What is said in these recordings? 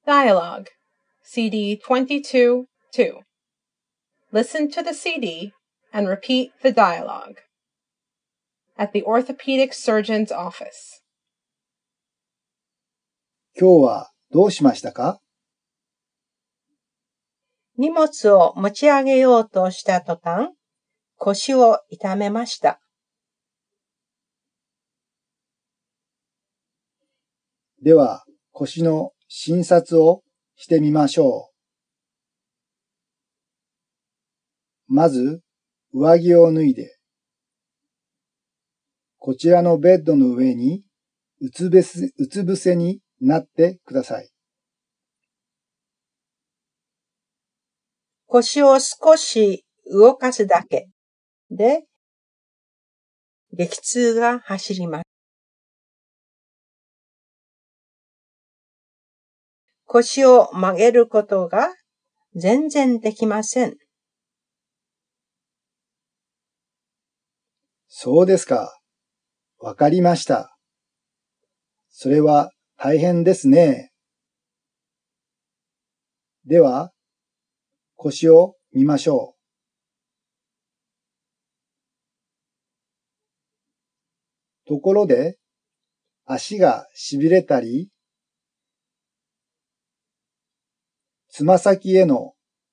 Dialogue, CD 22-2. Listen to the CD and repeat the dialogue. At the orthopedic surgeon's office. 今日はどうしましたか？ 荷物を持ち上げようとした途端、腰を痛めました。 では、腰の診察をしてみましょう。まず、上着を脱いで、こちらのベッドの上にうつ伏せになってください。 腰を少し動かすだけで、激痛が走ります。腰を曲げることが全然できません。 そうですか。わかりました。それは大変ですね。では、腰を見ましょう。ところで、足が痺れたり、つま先への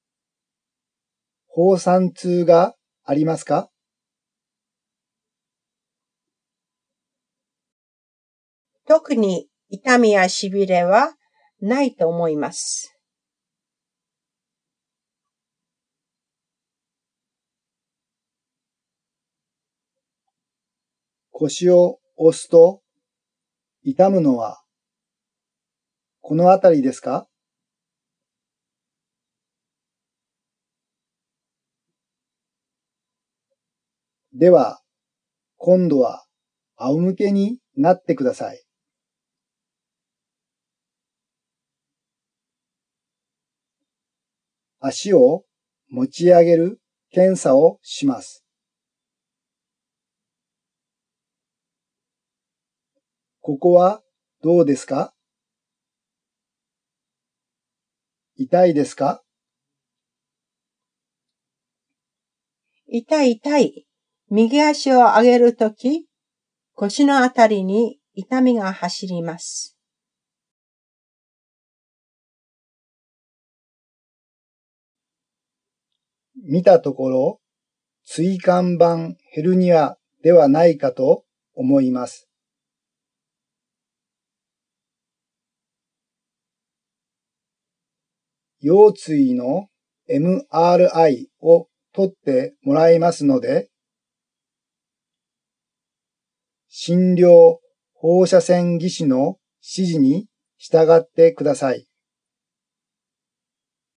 放散痛がありますか？ 特に痛みや痺れはないと思います。 腰を押すと痛むのはこのあたりですか？では、今度は仰向けになってください。足を持ち上げる検査をします。ここはどうですか？痛いですか？ 痛い。右足を上げるとき、腰のあたりに痛みが走ります。 見たところ、椎間板ヘルニアではないかと思います。腰椎の MRI を取ってもらいますので、診療放射線技師の指示に従ってください。